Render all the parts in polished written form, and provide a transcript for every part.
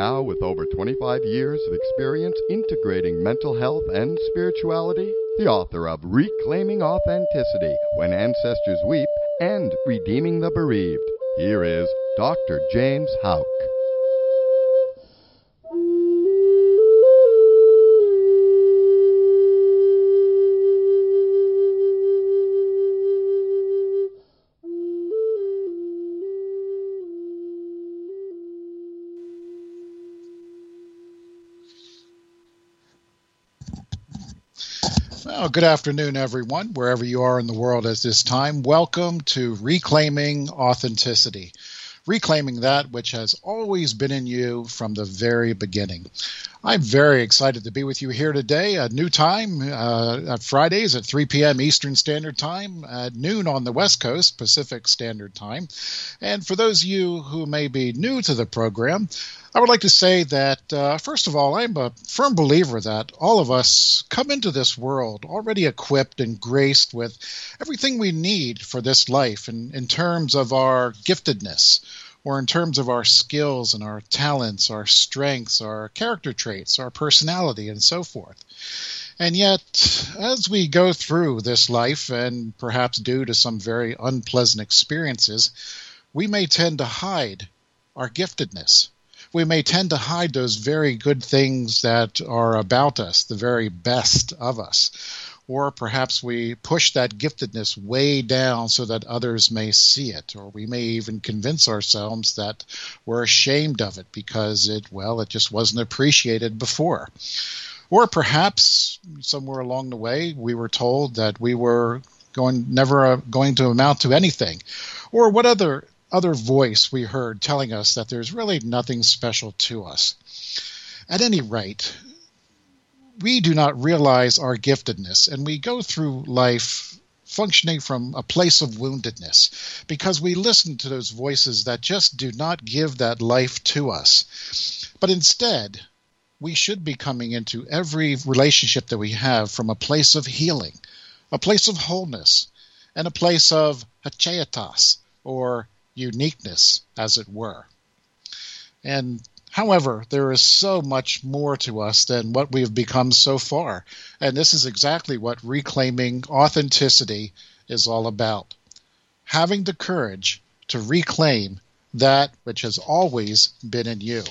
Now, with over 25 years of experience integrating mental health and spirituality, the author of Reclaiming Authenticity, When Ancestors Weep, and Redeeming the Bereaved, here is Dr. James Houck. Well, good afternoon, everyone, wherever you are in the world at this time. Welcome to Reclaiming Authenticity, reclaiming that which has always been in you from the very beginning. I'm very excited to be with you here today. A new time, Fridays at 3 p.m. Eastern Standard Time, at noon on the West Coast, Pacific Standard Time. And for those of you who may be new to the program, I would like to say that, first of all, I'm a firm believer that all of us come into this world already equipped and graced with everything we need for this life in terms of our giftedness, or in terms of our skills and our talents, our strengths, our character traits, our personality, and so forth. And yet, as we go through this life, and perhaps due to some very unpleasant experiences, we may tend to hide our giftedness. We may tend to hide those very good things that are about us, the very best of us. Or perhaps we push that giftedness way down so that others may see it. Or we may even convince ourselves that we're ashamed of it because it just wasn't appreciated before. Or perhaps somewhere along the way we were told that we were never going to amount to anything. Or what other voice we heard telling us that there's really nothing special to us. At any rate, we do not realize our giftedness, and we go through life functioning from a place of woundedness because we listen to those voices that just do not give that life to us. But instead, we should be coming into every relationship that we have from a place of healing, a place of wholeness, and a place of hachetas, or uniqueness, as it were. And however, there is so much more to us than what we have become so far. And this is exactly what reclaiming authenticity is all about. Having the courage to reclaim that which has always been in you.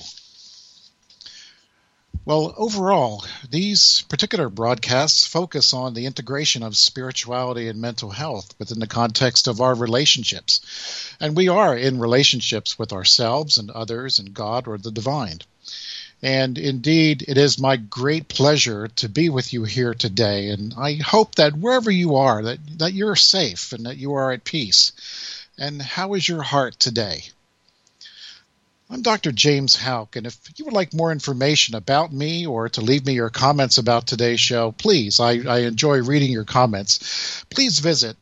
Well, overall, these particular broadcasts focus on the integration of spirituality and mental health within the context of our relationships. And we are in relationships with ourselves and others and God or the divine. And indeed, it is my great pleasure to be with you here today. And I hope that wherever you are, that you're safe and that you are at peace. And how is your heart today? I'm Dr. James Houck, and if you would like more information about me or to leave me your comments about today's show, please, I enjoy reading your comments. Please visit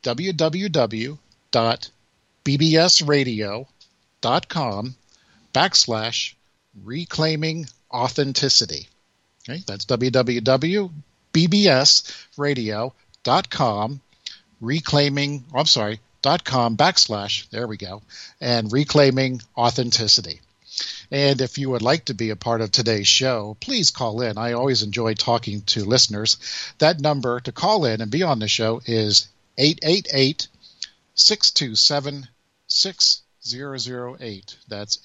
www.bbsradio.com/reclaiming authenticity. Okay, that's www.bbsradio.com/, and reclaiming authenticity. And if you would like to be a part of today's show, please call in. I always enjoy talking to listeners. That number to call in and be on the show is 888-627-6008. That's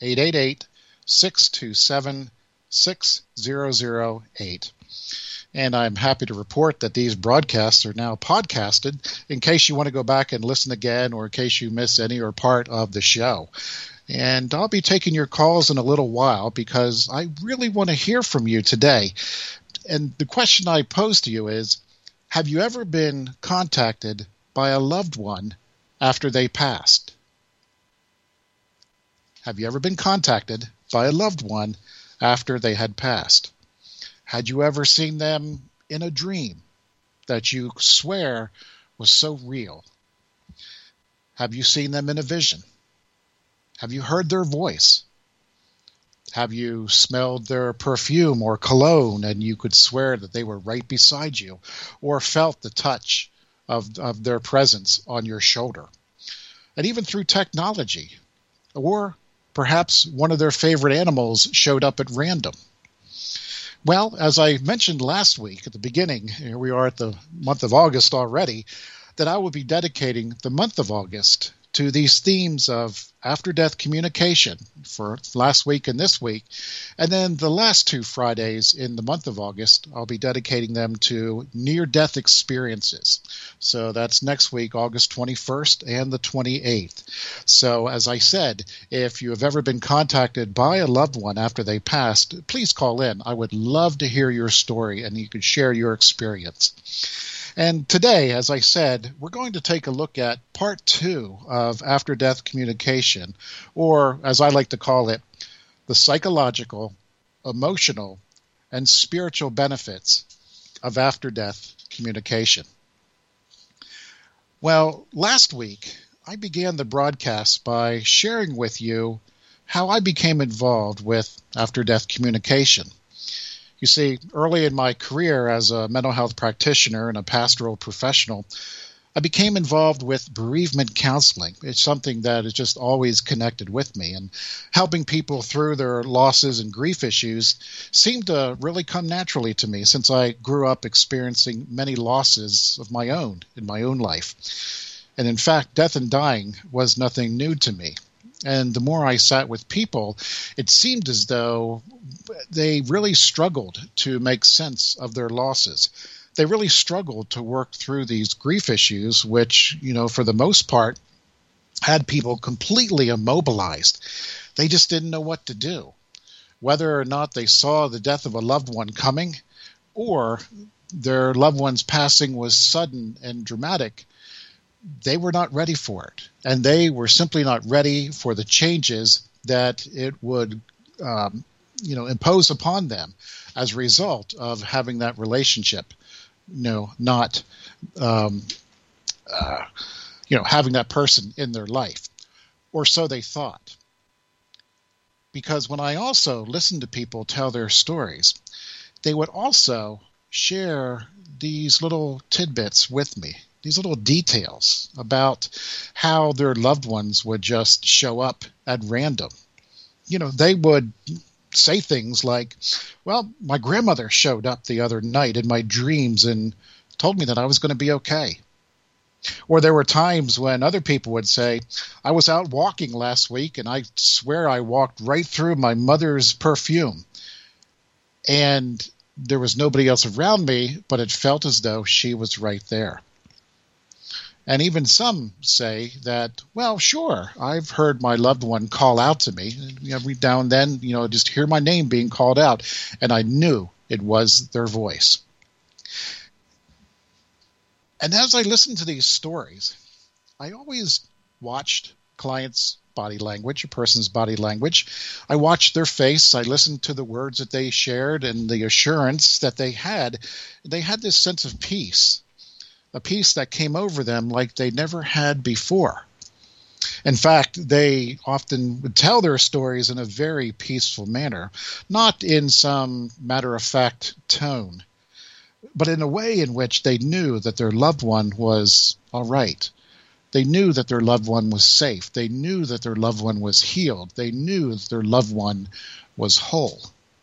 888-627-6008. And I'm happy to report that these broadcasts are now podcasted in case you want to go back and listen again or in case you miss any or part of the show. And I'll be taking your calls in a little while because I really want to hear from you today. And the question I pose to you is, have you ever been contacted by a loved one after they passed? Have you ever been contacted by a loved one after they had passed? Had you ever seen them in a dream that you swear was so real? Have you seen them in a vision? Have you heard their voice? Have you smelled their perfume or cologne and you could swear that they were right beside you, or felt the touch of their presence on your shoulder? And even through technology, or perhaps one of their favorite animals showed up at random. Well, as I mentioned last week at the beginning, here we are at the month of August already, that I will be dedicating the month of August to these themes of after-death communication for last week and this week. And then the last 2 Fridays in the month of August, I'll be dedicating them to near-death experiences. So that's next week, August 21st and the 28th. So as I said, if you have ever been contacted by a loved one after they passed, please call in. I would love to hear your story and you could share your experience. And today, as I said, we're going to take a look at part 2 of after-death communication, or as I like to call it, the psychological, emotional, and spiritual benefits of after-death communication. Well, last week, I began the broadcast by sharing with you how I became involved with after-death communication. You see, early in my career as a mental health practitioner and a pastoral professional, I became involved with bereavement counseling. It's something that is just always connected with me, and helping people through their losses and grief issues seemed to really come naturally to me since I grew up experiencing many losses of my own in my own life. And in fact, death and dying was nothing new to me. And the more I sat with people, it seemed as though they really struggled to make sense of their losses. They really struggled to work through these grief issues, which, for the most part, had people completely immobilized. They just didn't know what to do. Whether or not they saw the death of a loved one coming or their loved one's passing was sudden and dramatic, they were not ready for it. And they were simply not ready for the changes that it would impose upon them as a result of having that relationship, not having that person in their life. Or so they thought. Because when I also listened to people tell their stories, they would also share these little tidbits with me, these little details about how their loved ones would just show up at random. They would say things like, well, my grandmother showed up the other night in my dreams and told me that I was going to be okay. Or there were times when other people would say, I was out walking last week and I swear I walked right through my mother's perfume. And there was nobody else around me, but it felt as though she was right there. And even some say that, well, sure, I've heard my loved one call out to me. Every now and then, just hear my name being called out, and I knew it was their voice. And as I listened to these stories, I always watched clients' body language, a person's body language. I watched their face. I listened to the words that they shared and the assurance that they had. They had this sense of peace. A peace that came over them like they never had before. In fact, they often would tell their stories in a very peaceful manner, not in some matter-of-fact tone, but in a way in which they knew that their loved one was all right. They knew that their loved one was safe. They knew that their loved one was healed. They knew that their loved one was whole.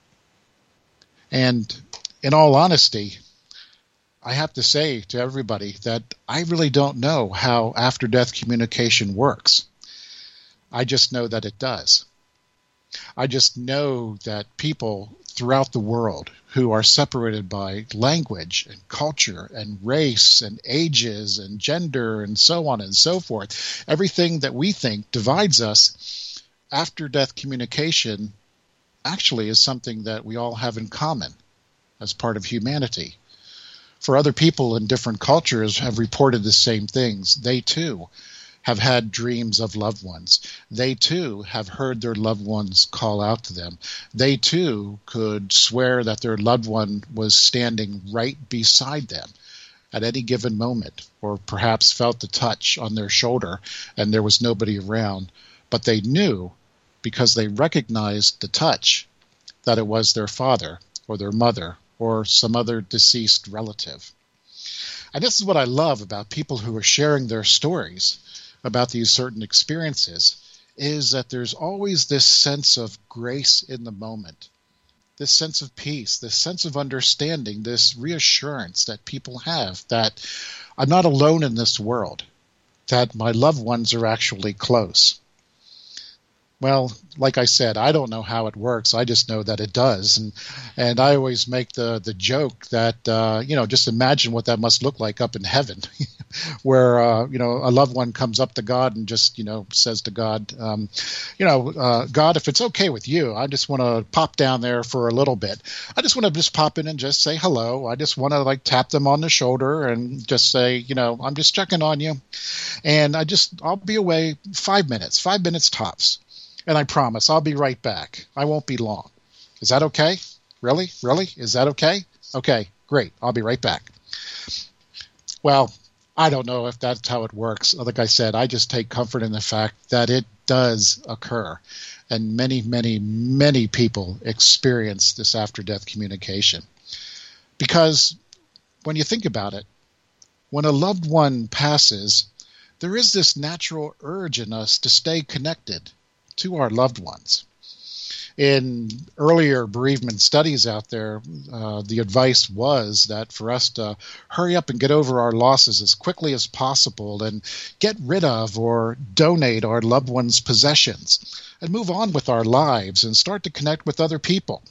And in all honesty, I have to say to everybody that I really don't know how after-death communication works. I just know that it does. I just know that people throughout the world who are separated by language and culture and race and ages and gender and so on and so forth, everything that we think divides us, after-death communication actually is something that we all have in common as part of humanity. For other people in different cultures have reported the same things. They too have had dreams of loved ones. They too have heard their loved ones call out to them. They too could swear that their loved one was standing right beside them at any given moment, or perhaps felt the touch on their shoulder and there was nobody around. But they knew, because they recognized the touch, that it was their father or their mother or some other deceased relative. And this is what I love about people who are sharing their stories about these certain experiences, is that there's always this sense of grace in the moment, this sense of peace, this sense of understanding, this reassurance that people have that I'm not alone in this world, that my loved ones are actually close. Well, like I said, I don't know how it works. I just know that it does. And I always make the joke that, just imagine what that must look like up in heaven, where, a loved one comes up to God and just, says to God, God, if it's okay with you, I just want to pop down there for a little bit. I just want to just pop in and just say hello. I just want to tap them on the shoulder and just say, I'm just checking on you. And I'll be away 5 minutes tops. And I promise I'll be right back. I won't be long. Is that okay? Really? Is that okay? Okay, great. I'll be right back. Well, I don't know if that's how it works. Like I said, I just take comfort in the fact that it does occur. And many, many, many people experience this after-death communication. Because when you think about it, when a loved one passes, there is this natural urge in us to stay connected to our loved ones. In earlier bereavement studies out there, the advice was that for us to hurry up and get over our losses as quickly as possible and get rid of or donate our loved ones' possessions and move on with our lives and start to connect with other people.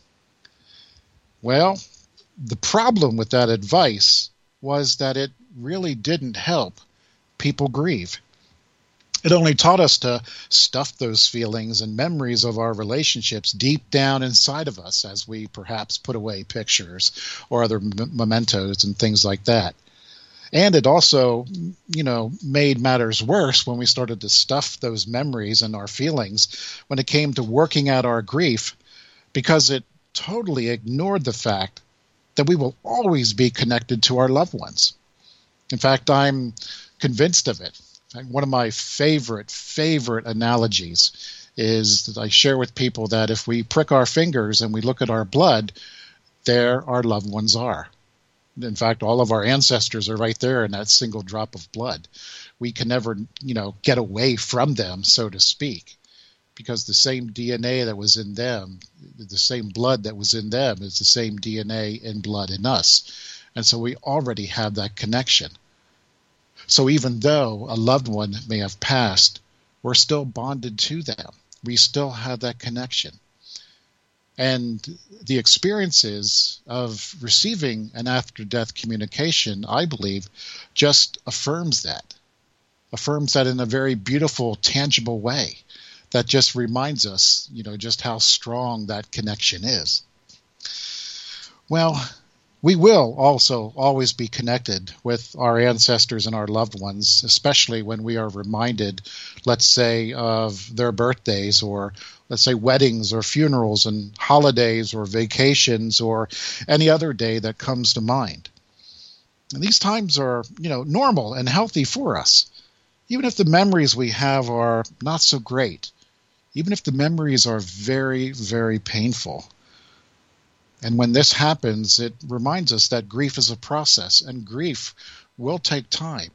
Well, the problem with that advice was that it really didn't help people grieve. It only taught us to stuff those feelings and memories of our relationships deep down inside of us as we perhaps put away pictures or other mementos and things like that. And it also, made matters worse when we started to stuff those memories and our feelings when it came to working out our grief, because it totally ignored the fact that we will always be connected to our loved ones. In fact, I'm convinced of it. One of my favorite analogies is that I share with people that if we prick our fingers and we look at our blood, there our loved ones are. In fact, all of our ancestors are right there in that single drop of blood. We can never, get away from them, so to speak, because the same DNA that was in them, the same blood that was in them is the same DNA and blood in us. And so we already have that connection. So even though a loved one may have passed, we're still bonded to them. We still have that connection. And the experiences of receiving an after-death communication, I believe, just affirms that in a very beautiful, tangible way that just reminds us, just how strong that connection is. Well, we will also always be connected with our ancestors and our loved ones, especially when we are reminded, let's say, of their birthdays, or let's say weddings or funerals and holidays or vacations or any other day that comes to mind. And these times are, normal and healthy for us, even if the memories we have are not so great, even if the memories are very, very painful. And when this happens, it reminds us that grief is a process, and grief will take time.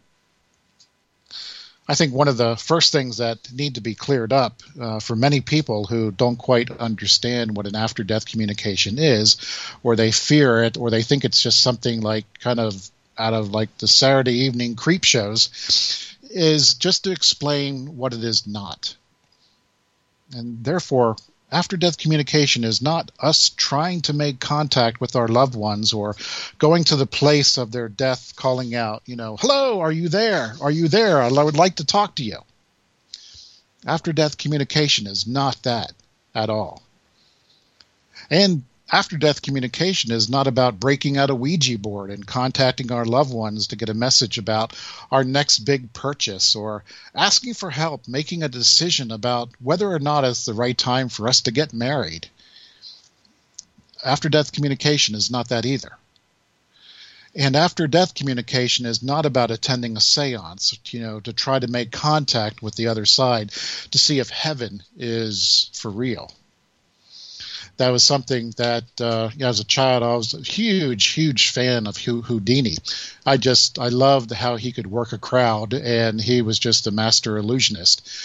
I think one of the first things that need to be cleared up for many people who don't quite understand what an after-death communication is, or they fear it, or they think it's just something like kind of out of like the Saturday evening creep shows, is just to explain what it is not. And therefore, after-death communication is not us trying to make contact with our loved ones or going to the place of their death calling out, hello, are you there? Are you there? I would like to talk to you. After-death communication is not that at all. And after-death communication is not about breaking out a Ouija board and contacting our loved ones to get a message about our next big purchase, or asking for help making a decision about whether or not it's the right time for us to get married. After-death communication is not that either. And after-death communication is not about attending a seance, to try to make contact with the other side to see if heaven is for real. That was something that, as a child, I was a huge fan of Houdini. I loved how he could work a crowd, and he was just a master illusionist.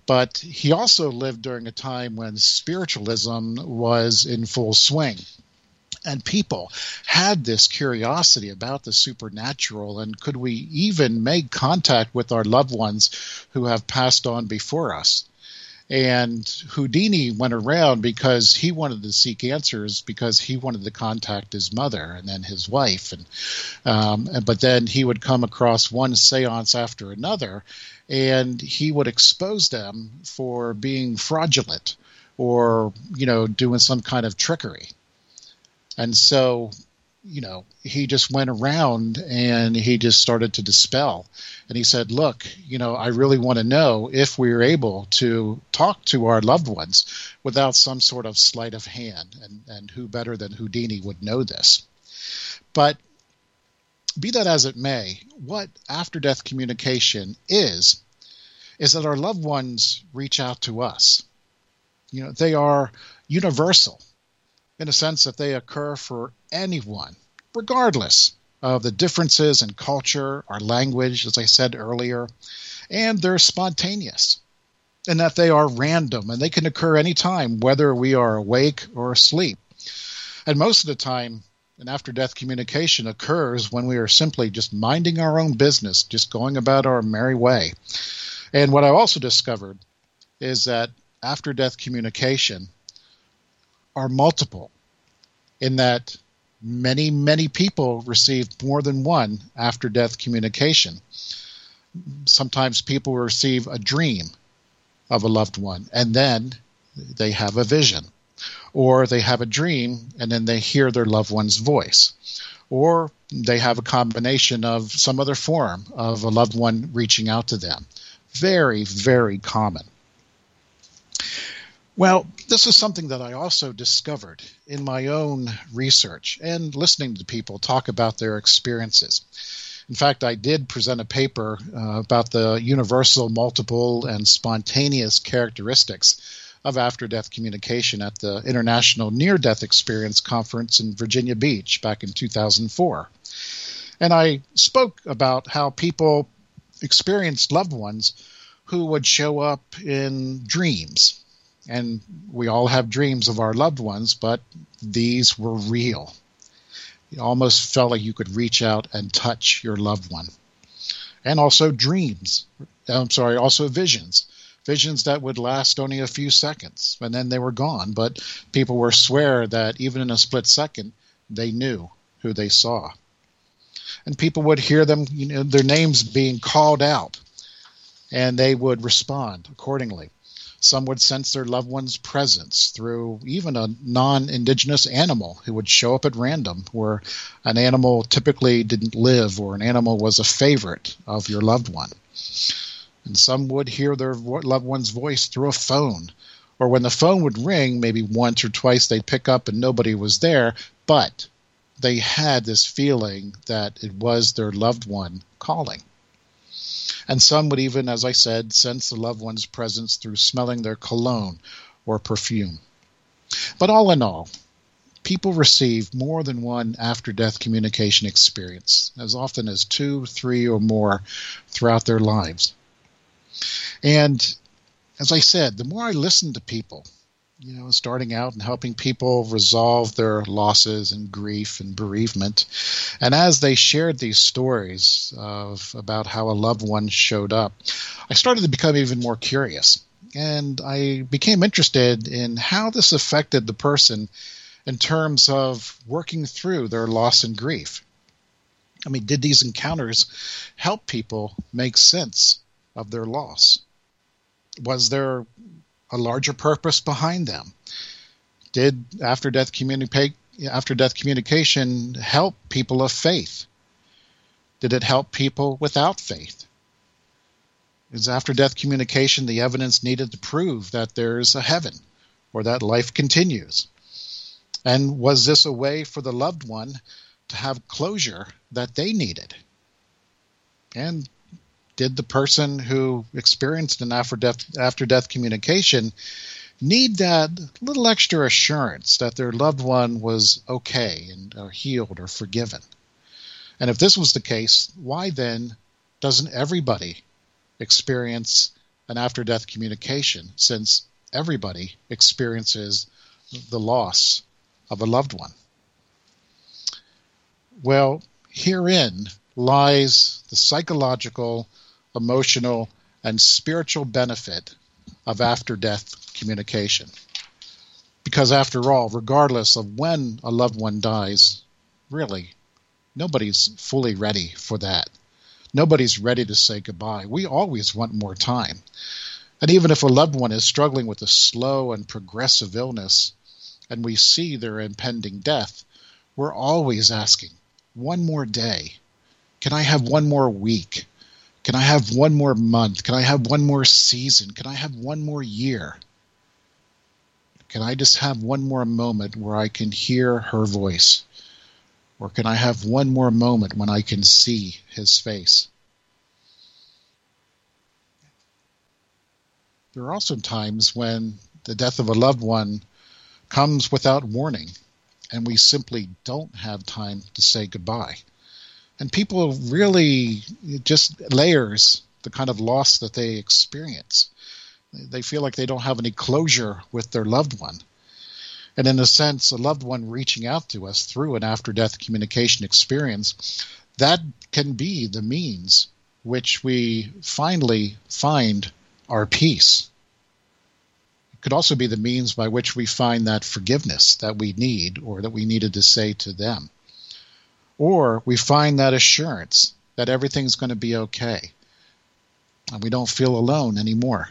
But he also lived during a time when spiritualism was in full swing. And people had this curiosity about the supernatural, and could we even make contact with our loved ones who have passed on before us? And Houdini went around because he wanted to seek answers, because he wanted to contact his mother and then his wife. But then he would come across one seance after another, and he would expose them for being fraudulent or, doing some kind of trickery. And so, he just went around and he just started to dispel. And he said, look, I really want to know if we are able to talk to our loved ones without some sort of sleight of hand. And who better than Houdini would know this? But be that as it may, what after-death communication is that our loved ones reach out to us. They are universal, in a sense that they occur for anyone, regardless of the differences in culture or language, as I said earlier, and they're spontaneous, and that they are random, and they can occur anytime, whether we are awake or asleep. And most of the time, an after-death communication occurs when we are simply just minding our own business, just going about our merry way. And what I also discovered is that after-death communication are multiple, in that many, many people receive more than one after-death communication. Sometimes people receive a dream of a loved one, and then they have a vision. Or they have a dream, and then they hear their loved one's voice. Or they have a combination of some other form of a loved one reaching out to them. Very, very common. Well, this is something that I also discovered in my own research and listening to people talk about their experiences. In fact, I did present a paper about the universal, multiple, and spontaneous characteristics of after-death communication at the International Near-Death Experience Conference in Virginia Beach back in 2004. And I spoke about how people experienced loved ones who would show up in dreams. And we all have dreams of our loved ones, but these were real. It almost felt like you could reach out and touch your loved one. And also also visions. Visions that would last only a few seconds, and then they were gone. But people would swear that even in a split second, they knew who they saw. And people would hear them, their names being called out, and they would respond accordingly. Some would sense their loved one's presence through even a non-indigenous animal who would show up at random, where an animal typically didn't live, or an animal was a favorite of your loved one. And some would hear their loved one's voice through a phone, or when the phone would ring, maybe once or twice they'd pick up and nobody was there, but they had this feeling that it was their loved one calling. And some would even, as I said, sense the loved one's presence through smelling their cologne or perfume. But all in all, people receive more than one after-death communication experience, as often as 2, 3, or more throughout their lives. And as I said, the more I listened to people, starting out and helping people resolve their losses and grief and bereavement. And as they shared these stories about how a loved one showed up, I started to become even more curious. And I became interested in how this affected the person in terms of working through their loss and grief. I mean, did these encounters help people make sense of their loss? Was there a larger purpose behind them? Did after-death communication help people of faith? Did it help people without faith? Is after-death communication the evidence needed to prove that there's a heaven or that life continues? And was this a way for the loved one to have closure that they needed? And did the person who experienced an after-death communication need that little extra assurance that their loved one was okay and or healed or forgiven? And if this was the case, why then doesn't everybody experience an after-death communication, since everybody experiences the loss of a loved one? Well, herein lies the psychological, emotional, and spiritual benefit of after-death communication. Because after all, regardless of when a loved one dies, really, nobody's fully ready for that. Nobody's ready to say goodbye. We always want more time. And even if a loved one is struggling with a slow and progressive illness, and we see their impending death, we're always asking, one more day? Can I have one more week? Can I have one more month? Can I have one more season? Can I have one more year? Can I just have one more moment where I can hear her voice? Or can I have one more moment when I can see his face? There are also times when the death of a loved one comes without warning, and we simply don't have time to say goodbye. And people really, it just layers the kind of loss that they experience. They feel like they don't have any closure with their loved one. And in a sense, a loved one reaching out to us through an after-death communication experience, that can be the means which we finally find our peace. It could also be the means by which we find that forgiveness that we need or that we needed to say to them. Or we find that assurance that everything's going to be okay and we don't feel alone anymore.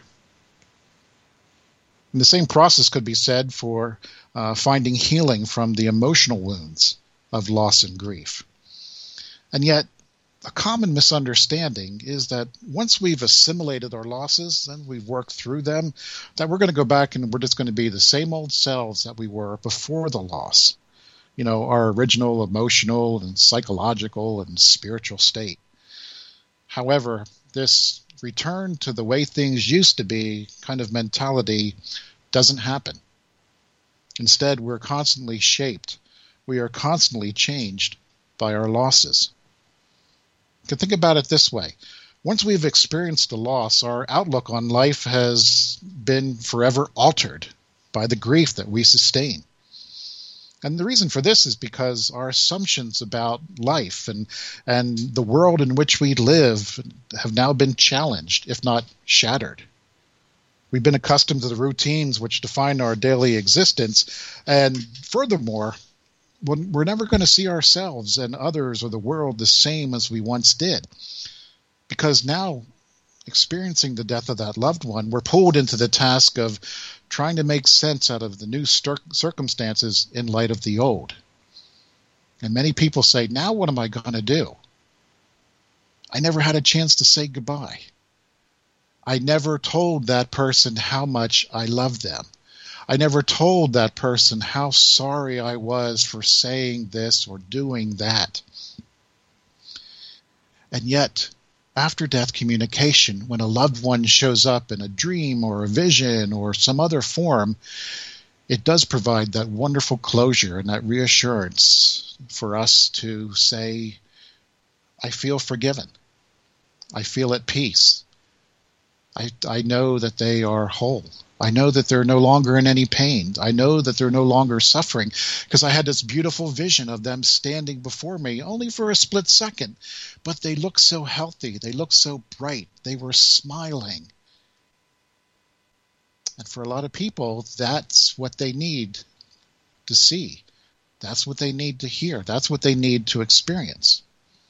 And the same process could be said for finding healing from the emotional wounds of loss and grief. And yet, a common misunderstanding is that once we've assimilated our losses and we've worked through them, that we're going to go back and we're just going to be the same old selves that we were before the loss. You know, our original emotional and psychological and spiritual state. However, this return to the way things used to be kind of mentality doesn't happen. Instead, we're constantly shaped. We are constantly changed by our losses. You can think about it this way. Once we've experienced a loss, our outlook on life has been forever altered by the grief that we sustain. And the reason for this is because our assumptions about life and the world in which we live have now been challenged, if not shattered. We've been accustomed to the routines which define our daily existence, and furthermore, we're never going to see ourselves and others or the world the same as we once did. Because now, experiencing the death of that loved one, we're pulled into the task of trying to make sense out of the new circumstances in light of the old. And many people say, now what am I going to do? I never had a chance to say goodbye. I never told that person how much I loved them. I never told that person how sorry I was for saying this or doing that. And yet, after-death communication, when a loved one shows up in a dream or a vision or some other form, it does provide that wonderful closure and that reassurance for us to say, I feel forgiven. I feel at peace. I know that they are whole. I know that they're no longer in any pain. I know that they're no longer suffering because I had this beautiful vision of them standing before me only for a split second. But they looked so healthy. They looked so bright. They were smiling. And for a lot of people, that's what they need to see. That's what they need to hear. That's what they need to experience.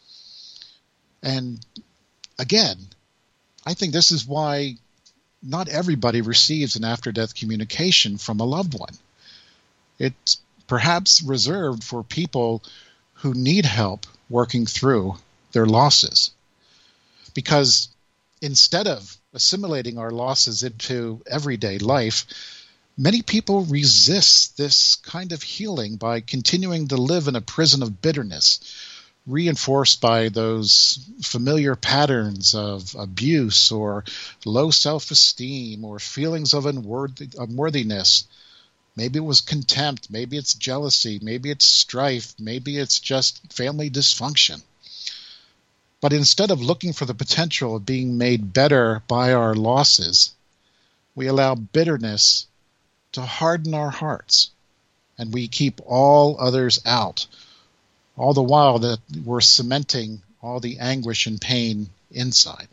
And again, I think this is why not everybody receives an after-death communication from a loved one. It's perhaps reserved for people who need help working through their losses. Because instead of assimilating our losses into everyday life, many people resist this kind of healing by continuing to live in a prison of bitterness, reinforced by those familiar patterns of abuse or low self-esteem or feelings of unworthiness. Maybe it was contempt, maybe it's jealousy, maybe it's strife, maybe it's just family dysfunction. But instead of looking for the potential of being made better by our losses, we allow bitterness to harden our hearts, and we keep all others out, all the while that we're cementing all the anguish and pain inside.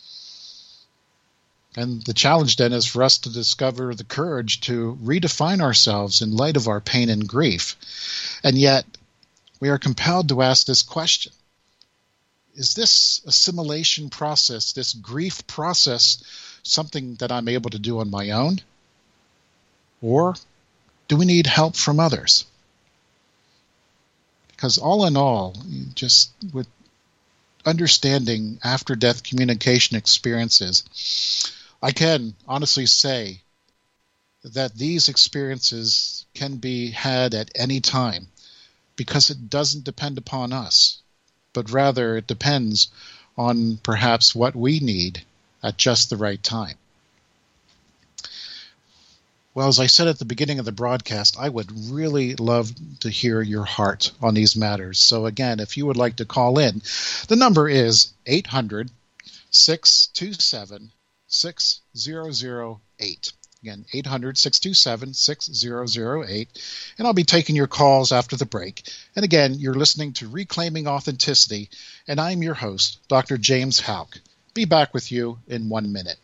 And the challenge then is for us to discover the courage to redefine ourselves in light of our pain and grief. And yet, we are compelled to ask this question. Is this assimilation process, this grief process, something that I'm able to do on my own? Or do we need help from others? Because all in all, just with understanding after-death communication experiences, I can honestly say that these experiences can be had at any time because it doesn't depend upon us, but rather it depends on perhaps what we need at just the right time. Well, as I said at the beginning of the broadcast, I would really love to hear your heart on these matters. So again, if you would like to call in, the number is 800-627-6008. Again, 800-627-6008. And I'll be taking your calls after the break. And again, you're listening to Reclaiming Authenticity, and I'm your host, Dr. James Houck. Be back with you in 1 minute.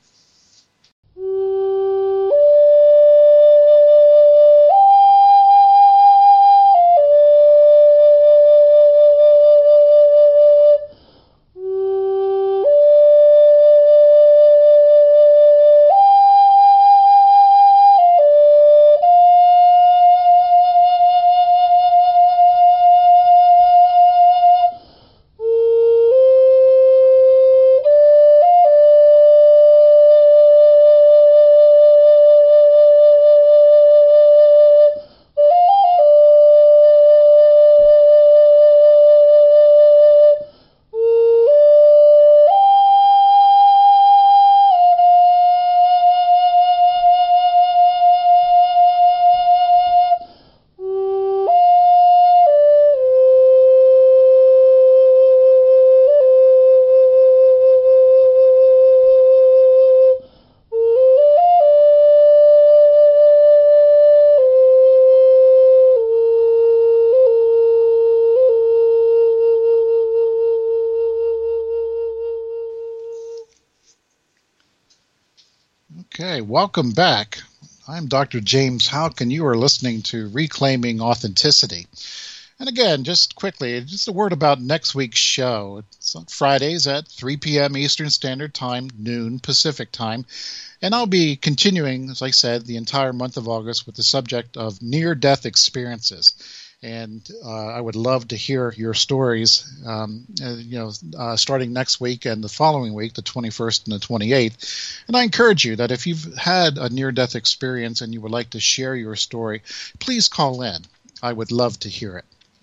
Okay, welcome back. I'm Dr. James Houck, and you are listening to Reclaiming Authenticity. And again, just quickly, just a word about next week's show. It's on Fridays at 3 p.m. Eastern Standard Time, noon Pacific Time. And I'll be continuing, as I said, the entire month of August with the subject of near-death experiences. And I would love to hear your stories, starting next week and the following week, the 21st and the 28th. And I encourage you that if you've had a near-death experience and you would like to share your story, please call in. I would love to hear it.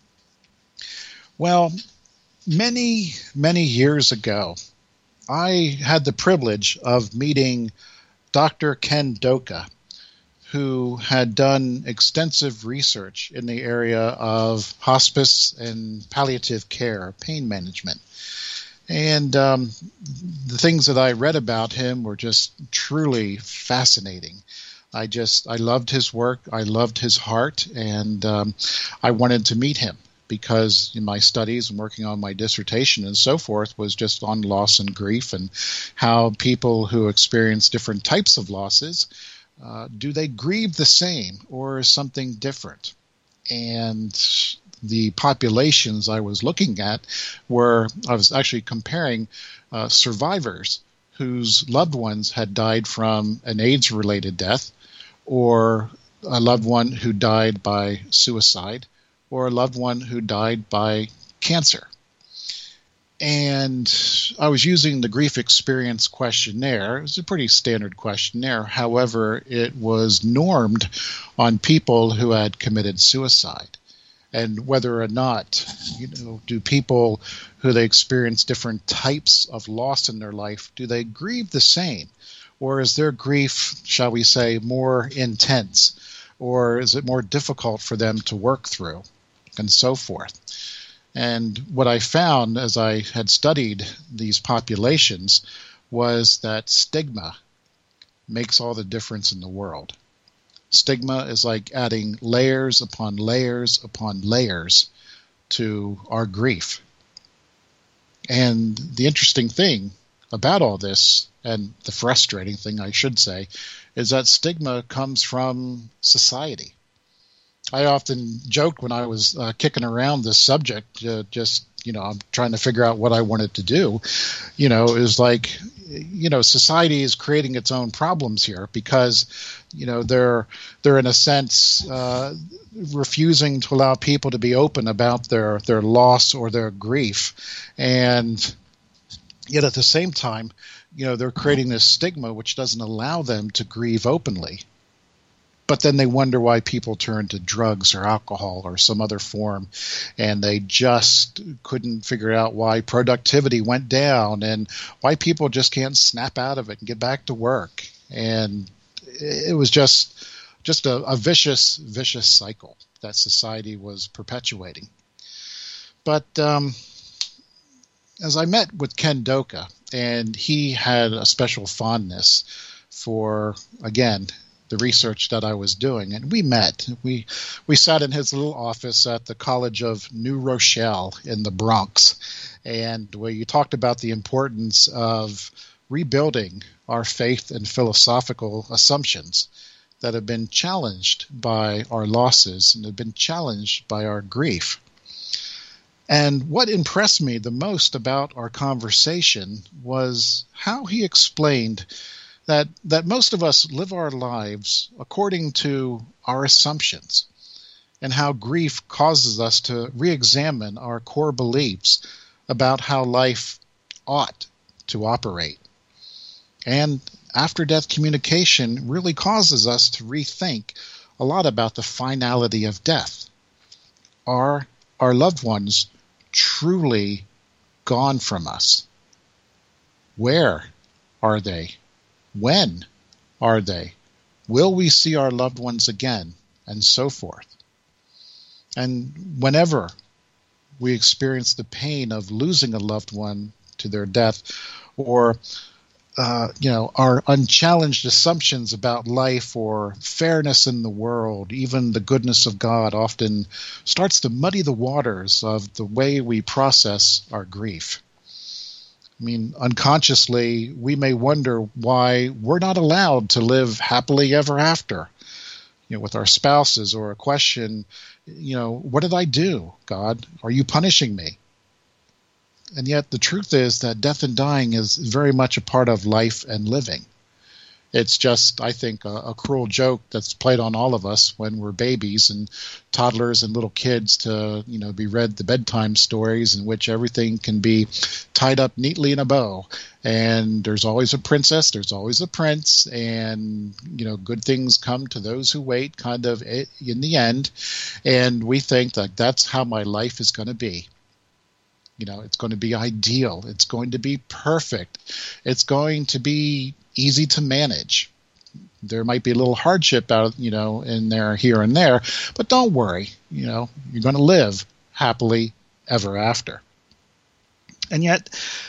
Well, many, many years ago, I had the privilege of meeting Dr. Ken Doka, who had done extensive research in the area of hospice and palliative care, pain management. And the things that I read about him were just truly fascinating. I loved his work, I loved his heart, and I wanted to meet him because in my studies and working on my dissertation and so forth was just on loss and grief and how people who experience different types of losses, do they grieve the same or is something different? And the populations I was looking at I was actually comparing survivors whose loved ones had died from an AIDS-related death, or a loved one who died by suicide, or a loved one who died by cancer. And I was using the Grief Experience questionnaire. It was a pretty standard questionnaire. However, it was normed on people who had committed suicide. And whether or not, do people who they experience different types of loss in their life, do they grieve the same? Or is their grief, shall we say, more intense? Or is it more difficult for them to work through? And so forth. And what I found as I had studied these populations was that stigma makes all the difference in the world. Stigma is like adding layers upon layers upon layers to our grief. And the interesting thing about all this, and the frustrating thing, I should say, is that stigma comes from society. I often joked when I was kicking around this subject, I'm trying to figure out what I wanted to do, is like, society is creating its own problems here because, they're in a sense refusing to allow people to be open about their loss or their grief. And yet at the same time, they're creating this stigma which doesn't allow them to grieve openly. But then they wonder why people turn to drugs or alcohol or some other form, and they just couldn't figure out why productivity went down and why people just can't snap out of it and get back to work. And it was just a vicious cycle that society was perpetuating. But as I met with Ken Doka, and he had a special fondness for, again, the research that I was doing, and we met. We sat in his little office at the College of New Rochelle in the Bronx, and where you talked about the importance of rebuilding our faith and philosophical assumptions that have been challenged by our losses and have been challenged by our grief. And what impressed me the most about our conversation was how he explained that most of us live our lives according to our assumptions, and how grief causes us to re-examine our core beliefs about how life ought to operate. And after-death communication really causes us to rethink a lot about the finality of death. Are our loved ones truly gone from us? Where are they? When are they? Will we see our loved ones again? And so forth. And whenever we experience the pain of losing a loved one to their death, or our unchallenged assumptions about life or fairness in the world, even the goodness of God, often starts to muddy the waters of the way we process our grief. I mean, unconsciously, we may wonder why we're not allowed to live happily ever after, with our spouses, or a question, what did I do, God? Are you punishing me? And yet the truth is that death and dying is very much a part of life and living. It's just, I think, a cruel joke that's played on all of us when we're babies and toddlers and little kids to, be read the bedtime stories in which everything can be tied up neatly in a bow. And there's always a princess, there's always a prince, and, good things come to those who wait, kind of in the end. And we think that that's how my life is going to be. It's going to be ideal. It's going to be perfect. It's going to be easy to manage. There might be a little hardship out, in there, here and there, but don't worry. You're going to live happily ever after. And yet,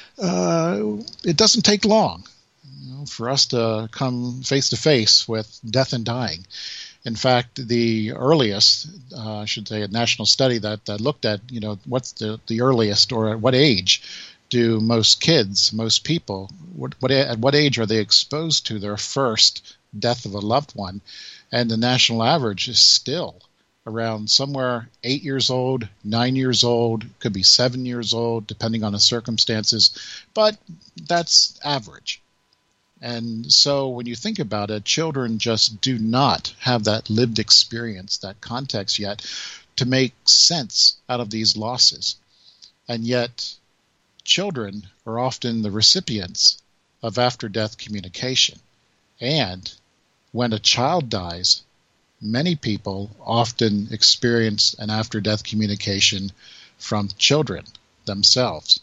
it doesn't take long, for us to come face to face with death and dying. In fact, the earliest, I should say, a national study that looked at, what's the earliest, or at what age do most kids, most people, at what age are they exposed to their first death of a loved one? And the national average is still around somewhere 8 years old, 9 years old, could be 7 years old, depending on the circumstances, but that's average. And so when you think about it, children just do not have that lived experience, that context yet, to make sense out of these losses. And yet, children are often the recipients of after-death communication. And when a child dies, many people often experience an after-death communication from children themselves.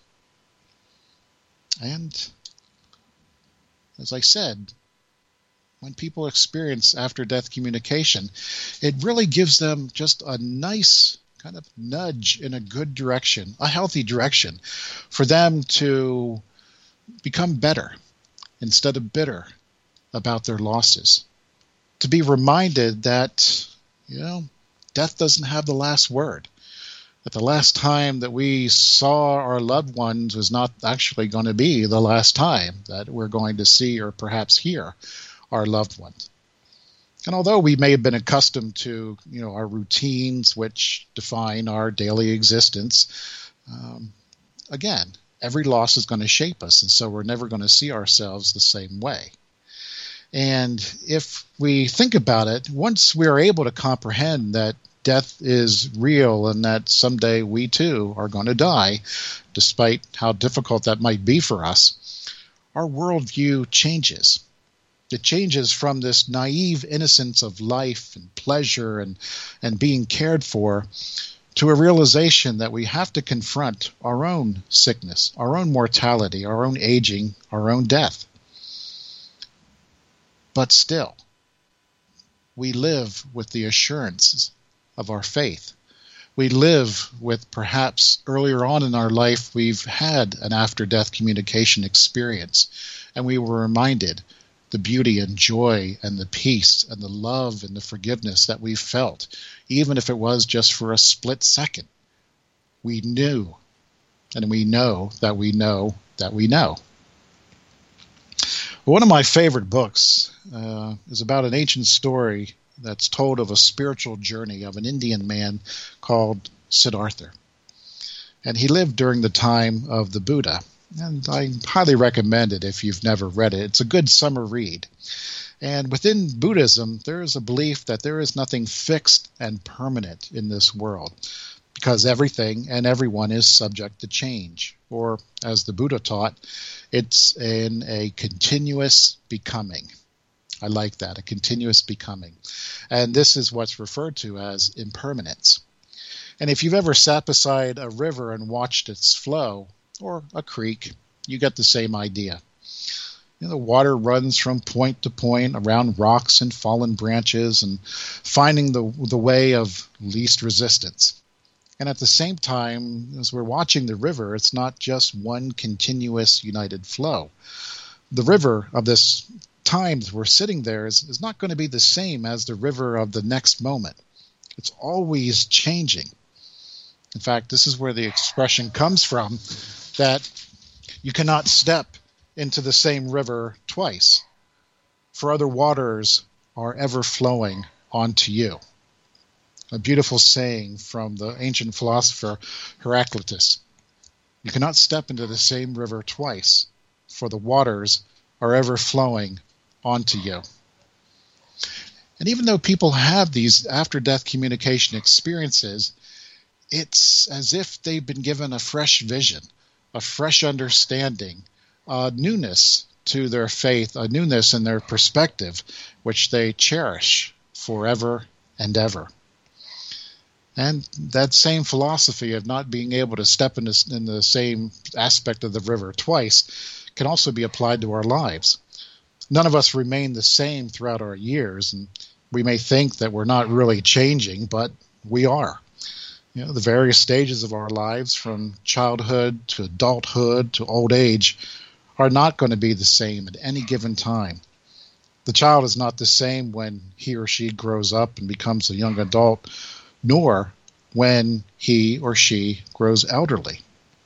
And as I said, when people experience after-death communication, it really gives them just a nice kind of nudge in a good direction, a healthy direction, for them to become better instead of bitter about their losses. To be reminded that, death doesn't have the last word. That the last time that we saw our loved ones was not actually going to be the last time that we're going to see or perhaps hear our loved ones. And although we may have been accustomed to, our routines which define our daily existence, again, every loss is going to shape us, and so we're never going to see ourselves the same way. And if we think about it, once we are able to comprehend that death is real and that someday we too are going to die, despite how difficult that might be for us, our worldview changes. It changes from this naive innocence of life and pleasure and being cared for to a realization that we have to confront our own sickness, our own mortality, our own aging, our own death. But still, we live with the assurances of our faith. We live with perhaps earlier on in our life we've had an after-death communication experience, and we were reminded the beauty and joy and the peace and the love and the forgiveness that we felt, even if it was just for a split second. We knew, and we know that we know that we know. One of my favorite books is about an ancient story that's told of a spiritual journey of an Indian man called Siddhartha. And he lived during the time of the Buddha. And I highly recommend it if you've never read it. It's a good summer read. And within Buddhism, there is a belief that there is nothing fixed and permanent in this world, because everything and everyone is subject to change. Or, as the Buddha taught, it's in a continuous becoming. I like that, a continuous becoming. And this is what's referred to as impermanence. And if you've ever sat beside a river and watched its flow, or a creek, you get the same idea. The water runs from point to point around rocks and fallen branches and finding the way of least resistance. And at the same time, as we're watching the river, it's not just one continuous united flow. The river of this time that we're sitting there is not going to be the same as the river of the next moment. It's always changing. In fact, this is where the expression comes from that you cannot step into the same river twice, for other waters are ever flowing onto you. A beautiful saying from the ancient philosopher Heraclitus. You cannot step into the same river twice, for the waters are ever flowing onto you. And even though people have these after-death communication experiences, it's as if they've been given a fresh vision, a fresh understanding, a newness to their faith, a newness in their perspective, which they cherish forever and ever. And that same philosophy of not being able to step in the same aspect of the river twice can also be applied to our lives. None of us remain the same throughout our years, and we may think that we're not really changing, but we are. The various stages of our lives, from childhood to adulthood to old age, are not going to be the same at any given time. The child is not the same when he or she grows up and becomes a young adult, nor when he or she grows elderly.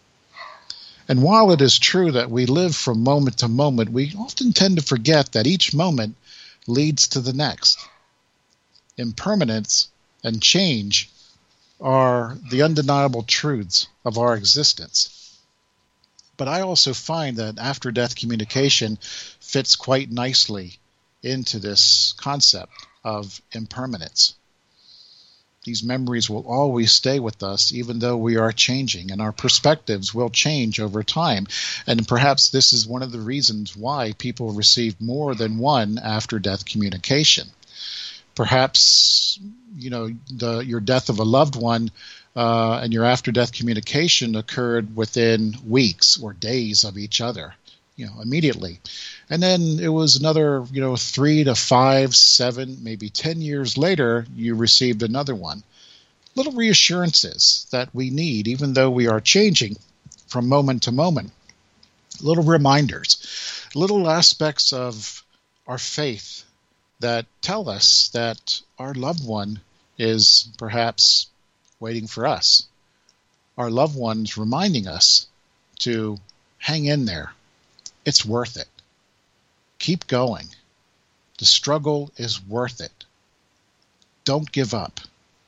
And while it is true that we live from moment to moment, we often tend to forget that each moment leads to the next. Impermanence and change are the undeniable truths of our existence. But I also find that after-death communication fits quite nicely into this concept of impermanence. These memories will always stay with us, even though we are changing, and our perspectives will change over time. And perhaps this is one of the reasons why people receive more than one after-death communication. Perhaps, your death of a loved one and your after-death communication occurred within weeks or days of each other, immediately. And then it was another, 3 to 5, 7, maybe 10 years later, you received another one. little reassurances that we need, even though we are changing from moment to moment. Little reminders, little aspects of our faith that tell us that our loved one is perhaps waiting for us. Our loved ones reminding us to hang in there. It's worth it. Keep going. The struggle is worth it. Don't give up.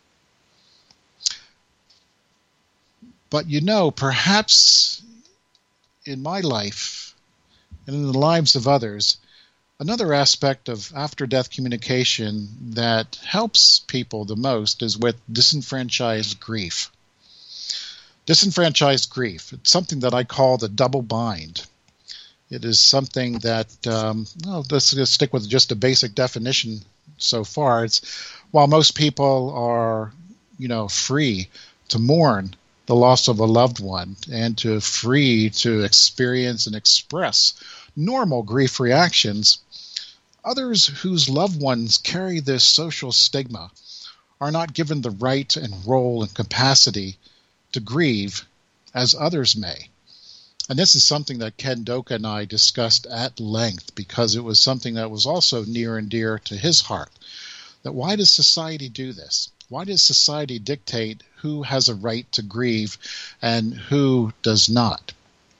But perhaps in my life and in the lives of others, another aspect of after-death communication that helps people the most is with disenfranchised grief. Disenfranchised grief, it's something that I call the double bind. It is something that, let's just stick with just a basic definition so far. It's while most people are, free to mourn the loss of a loved one and free to experience and express normal grief reactions, others whose loved ones carry this social stigma are not given the right and role and capacity to grieve as others may. And this is something that Ken Doka and I discussed at length because it was something that was also near and dear to his heart. That why does society do this? Why does society dictate who has a right to grieve and who does not?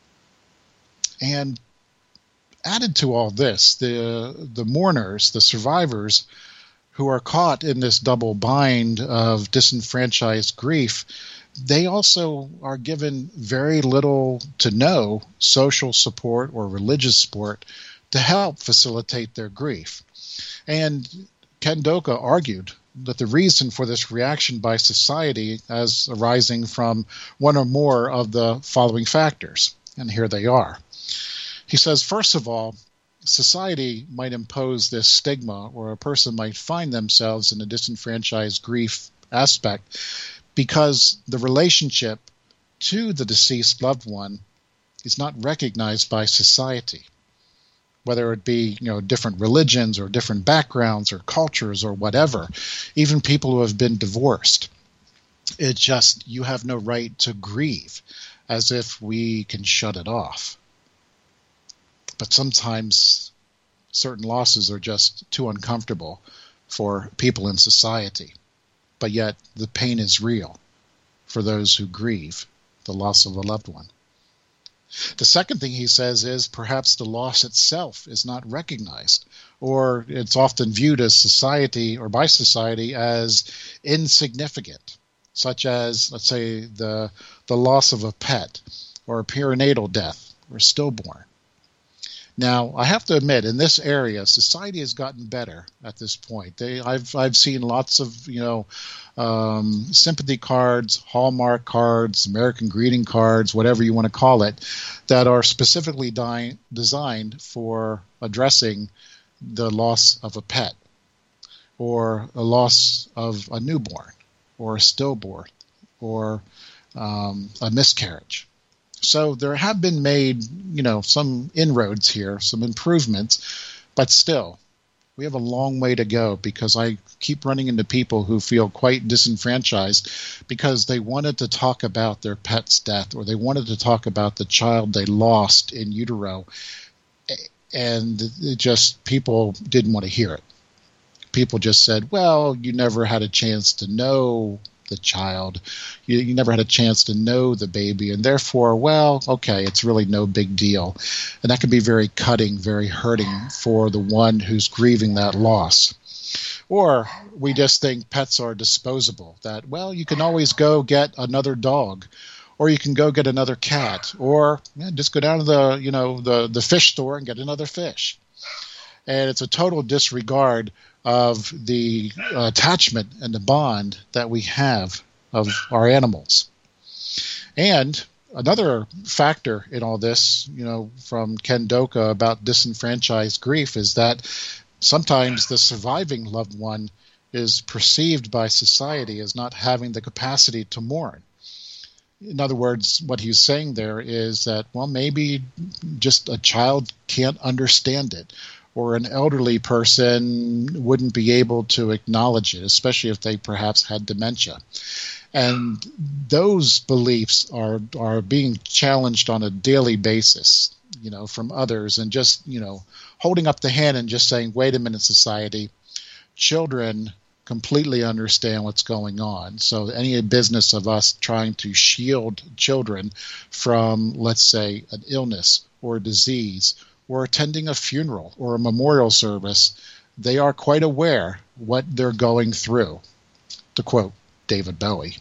And added to all this, the mourners, the survivors who are caught in this double bind of disenfranchised grief, they also are given very little to no social support or religious support to help facilitate their grief. And Ken Doka argued that the reason for this reaction by society as arising from one or more of the following factors, and here they are. He says, first of all, society might impose this stigma, or a person might find themselves in a disenfranchised grief aspect because the relationship to the deceased loved one is not recognized by society, whether it be different religions or different backgrounds or cultures or whatever, even people who have been divorced. It's just you have no right to grieve, as if we can shut it off. But sometimes certain losses are just too uncomfortable for people in society. But yet the pain is real for those who grieve the loss of a loved one. The second thing he says is perhaps the loss itself is not recognized, or it's often viewed as society or by society as insignificant, such as, let's say, the loss of a pet or a perinatal death or stillborn. Now, I have to admit, in this area, society has gotten better at this point. I've seen lots of, sympathy cards, Hallmark cards, American greeting cards, whatever you want to call it, that are specifically designed for addressing the loss of a pet or a loss of a newborn or a stillborn or a miscarriage. So there have been made, some inroads here, some improvements, but still, we have a long way to go because I keep running into people who feel quite disenfranchised because they wanted to talk about their pet's death or they wanted to talk about the child they lost in utero, and people didn't want to hear it. People just said, well, you never had a chance to know the child. You never had a chance to know the baby, and therefore, well, okay, it's really no big deal. And that can be very cutting, very hurting for the one who's grieving that loss. Or we just think pets are disposable, that, well, you can always go get another dog, or you can go get another cat, or just go down to the fish store and get another fish. And it's a total disregard of the attachment and the bond that we have of our animals. And another factor in all this, from Ken Doka about disenfranchised grief is that sometimes the surviving loved one is perceived by society as not having the capacity to mourn. In other words, what he's saying there is that, well, maybe just a child can't understand it, or an elderly person wouldn't be able to acknowledge it, especially if they perhaps had dementia. And those beliefs are being challenged on a daily basis, from others, and just, holding up the hand and just saying, wait a minute, society, children completely understand what's going on. So any business of us trying to shield children from, let's say, an illness or a disease or attending a funeral or a memorial service, they are quite aware what they're going through, to quote David Bowie.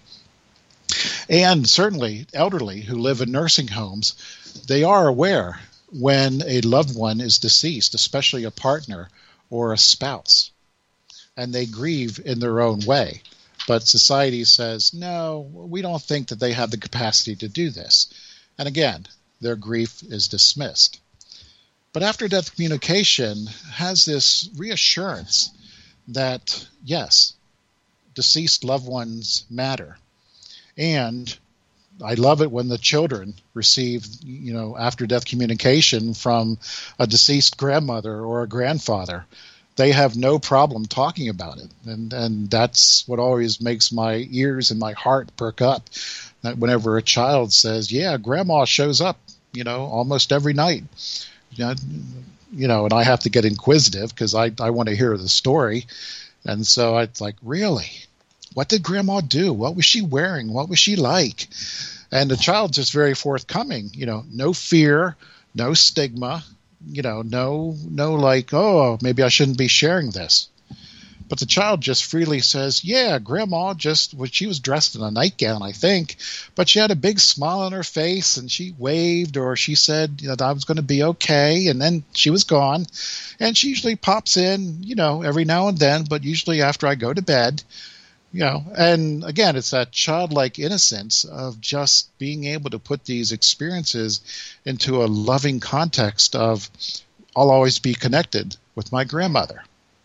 And certainly elderly who live in nursing homes, they are aware when a loved one is deceased, especially a partner or a spouse, and they grieve in their own way. But society says, no, we don't think that they have the capacity to do this. And again, their grief is dismissed. But after-death communication has this reassurance that, yes, deceased loved ones matter. And I love it when the children receive, after-death communication from a deceased grandmother or a grandfather. They have no problem talking about it. And that's what always makes my ears and my heart perk up. That whenever a child says, yeah, grandma shows up, almost every night. And I have to get inquisitive because I want to hear the story. And so it's like, really? What did grandma do? What was she wearing? What was she like? And the child's just very forthcoming, no fear, no stigma, no like, oh, maybe I shouldn't be sharing this. But the child just freely says, yeah, grandma she was dressed in a nightgown, I think, but she had a big smile on her face and she waved, or she said, that I was going to be okay. And then she was gone. And she usually pops in, every now and then, but usually after I go to bed. And again, it's that childlike innocence of just being able to put these experiences into a loving context of, I'll always be connected with my grandmother.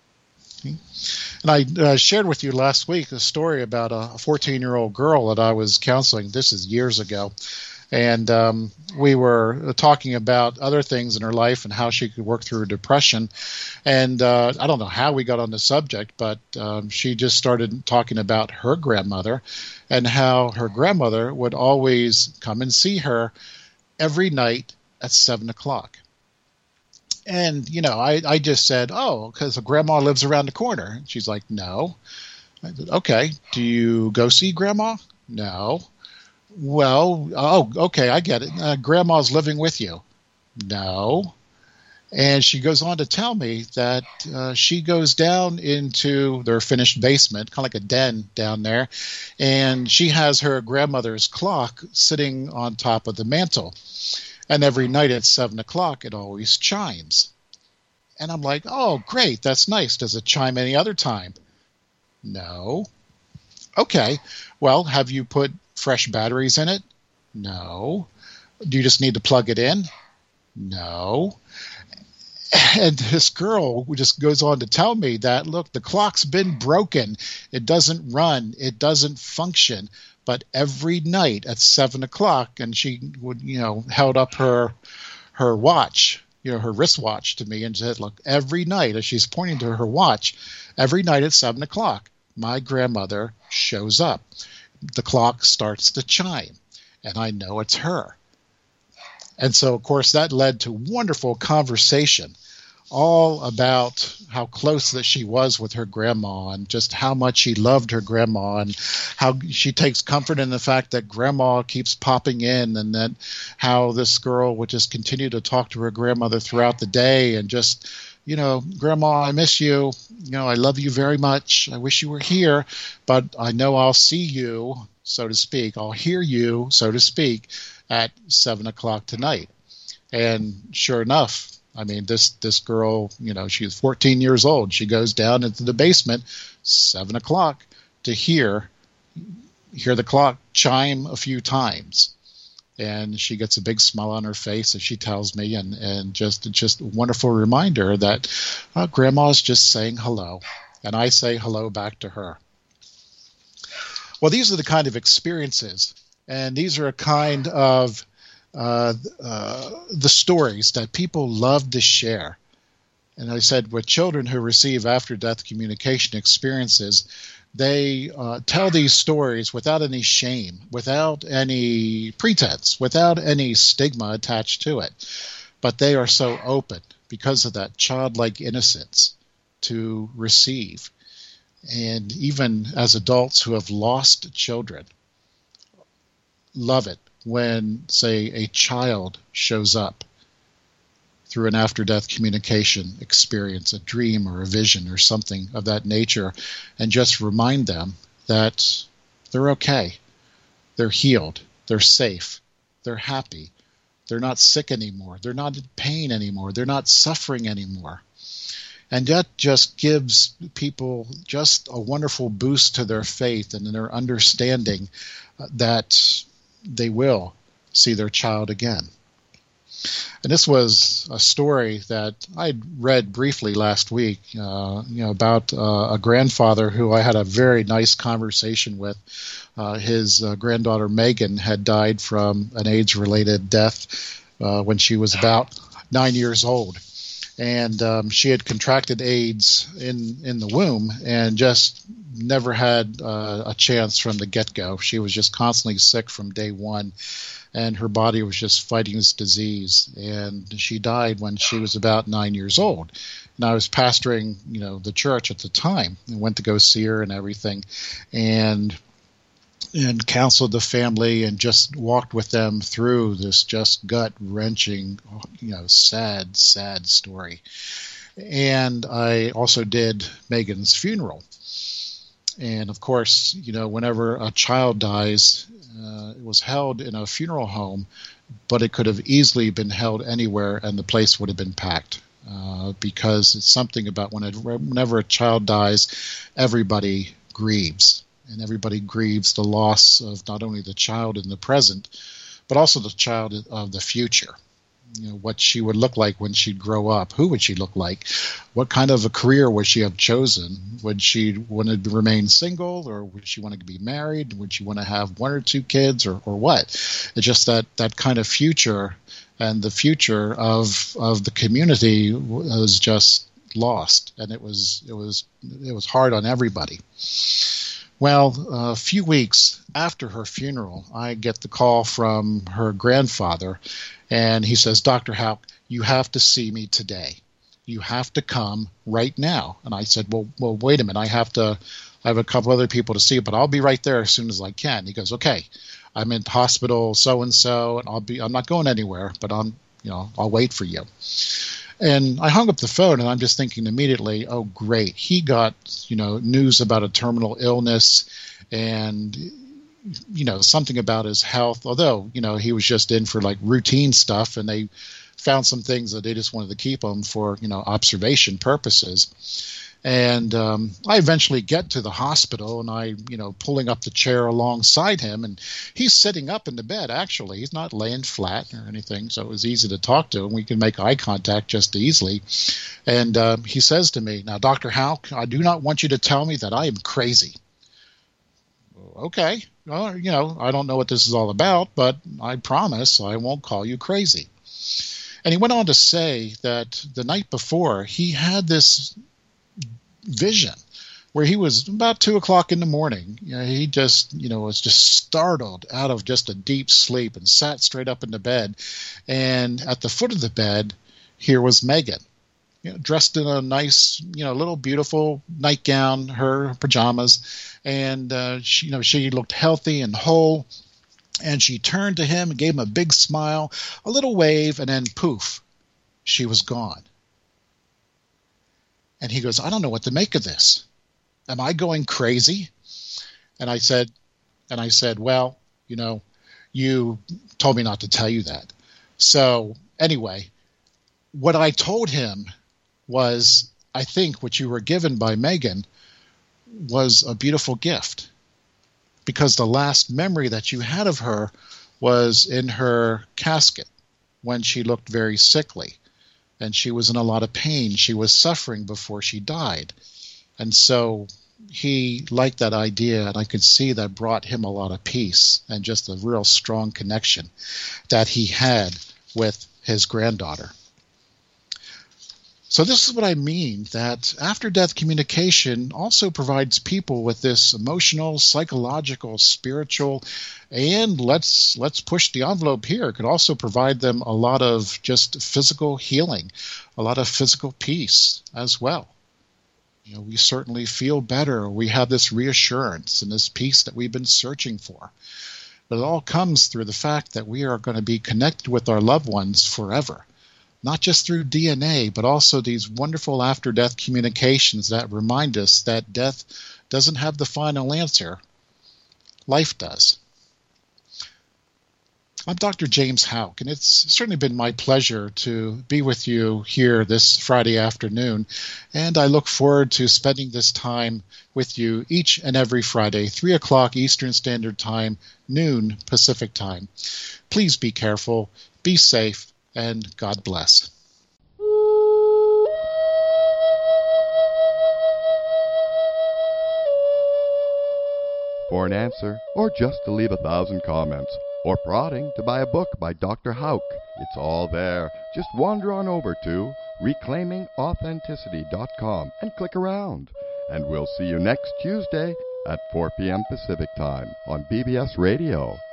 And I shared with you last week a story about a 14-year-old girl that I was counseling. This is years ago. And we were talking about other things in her life and how she could work through her depression. And I don't know how we got on the subject, but she just started talking about her grandmother and how her grandmother would always come and see her every night at 7 o'clock. And, I just said, oh, because grandma lives around the corner. And she's like, no. I said, okay, do you go see grandma? No. Well, oh, okay, I get it. Grandma's living with you. No. And she goes on to tell me that she goes down into their finished basement, kind of like a den down there, and she has her grandmother's clock sitting on top of the mantle. And every night at 7 o'clock, it always chimes. And I'm like, oh, great, that's nice. Does it chime any other time? No. Okay, well, have you put fresh batteries in it? No. Do you just need to plug it in? No. And this girl just goes on to tell me that, look, the clock's been broken. It doesn't run. It doesn't function. But every night at 7 o'clock, and she would, held up her watch, her wristwatch to me and said, look, every night, as she's pointing to her watch, every night at 7 o'clock, my grandmother shows up. The clock starts to chime, and I know it's her. And so, of course, that led to wonderful conversation all about how close that she was with her grandma and just how much she loved her grandma and how she takes comfort in the fact that grandma keeps popping in, and that how this girl would just continue to talk to her grandmother throughout the day and just, grandma, I miss you. I love you very much. I wish you were here, but I know I'll see you, so to speak. I'll hear you, so to speak, at 7 o'clock tonight. And sure enough, I mean, this girl, she was 14 years old. She goes down into the basement 7 o'clock to hear the clock chime a few times. And she gets a big smile on her face as she tells me, and just a wonderful reminder that grandma's just saying hello. And I say hello back to her. Well, these are the kind of experiences, and these are a kind of the stories that people love to share. And I said, with children who receive after-death communication experiences, They tell these stories without any shame, without any pretense, without any stigma attached to it. But they are so open because of that childlike innocence to receive. And even as adults who have lost children, love it when, say, a child shows up through an after-death communication experience, a dream or a vision or something of that nature, and just remind them that they're okay, they're healed, they're safe, they're happy, they're not sick anymore, they're not in pain anymore, they're not suffering anymore. And that just gives people just a wonderful boost to their faith and their understanding that they will see their child again. And this was a story that I read briefly last week, about a grandfather who I had a very nice conversation with. His granddaughter Megan had died from an AIDS-related death when she was about 9 years old. And she had contracted AIDS in the womb and just never had a chance from the get-go. She was just constantly sick from day one, and her body was just fighting this disease. And she died when she was about 9 years old. And I was pastoring, the church at the time, and went to go see her and everything, and counseled the family and just walked with them through this just gut-wrenching, sad story. And I also did Megan's funeral. And of course, whenever a child dies, it was held in a funeral home, but it could have easily been held anywhere and the place would have been packed. Because it's something about whenever a child dies, everybody grieves. And everybody grieves the loss of not only the child in the present, but also the child of the future. What she would look like when she'd grow up. Who would she look like? What kind of a career would she have chosen? Would she want to remain single, or would she want to be married? Would she want to have one or two kids, or what? It's just that kind of future, and the future of the community was just lost, and it was hard on everybody. Well, a few weeks after her funeral, I get the call from her grandfather, and he says, "Dr. Houck, you have to see me today. You have to come right now." And I said, well, wait a minute. I have a couple other people to see, but I'll be right there as soon as I can. He goes, "Okay, I'm in hospital so-and-so, and I'm not going anywhere, but I'll wait for you." And I hung up the phone, and I'm just thinking immediately, oh, great. He got, news about a terminal illness and, something about his health. Although, he was just in for like routine stuff, and they found some things that they just wanted to keep him for, observation purposes. And I eventually get to the hospital, and I, pulling up the chair alongside him, and he's sitting up in the bed, actually. He's not laying flat or anything, so it was easy to talk to him. We can make eye contact just easily. And he says to me, "Now, Dr. Houck, I do not want you to tell me that I am crazy." Okay. Well, I don't know what this is all about, but I promise I won't call you crazy. And he went on to say that the night before, he had this vision where he was about 2:00 in the morning. He just, was just startled out of just a deep sleep and sat straight up in the bed. And at the foot of the bed, here was Megan, dressed in a nice, little beautiful nightgown, her pajamas. And, she looked healthy and whole. And she turned to him and gave him a big smile, a little wave, and then poof, she was gone. And he goes, "I don't know what to make of this. Am I going crazy?" And I said, "Well, you told me not to tell you that." So anyway, what I told him was, I think what you were given by Megan was a beautiful gift, because the last memory that you had of her was in her casket when she looked very sickly. And she was in a lot of pain. She was suffering before she died. And so he liked that idea, and I could see that brought him a lot of peace and just a real strong connection that he had with his granddaughter. So this is what I mean, that after-death communication also provides people with this emotional, psychological, spiritual, and let's push the envelope here. It could also provide them a lot of just physical healing, a lot of physical peace as well. We certainly feel better. We have this reassurance and this peace that we've been searching for. But it all comes through the fact that we are going to be connected with our loved ones forever. Not just through DNA, but also these wonderful after-death communications that remind us that death doesn't have the final answer. Life does. I'm Dr. James Houck, and it's certainly been my pleasure to be with you here this Friday afternoon, and I look forward to spending this time with you each and every Friday, 3 o'clock Eastern Standard Time, noon Pacific Time. Please be careful, be safe, and God bless. For an answer, or just to leave 1,000 comments, or prodding to buy a book by Dr. Houck, it's all there. Just wander on over to reclaimingauthenticity.com and click around. And we'll see you next Tuesday at 4 p.m. Pacific Time on BBS Radio.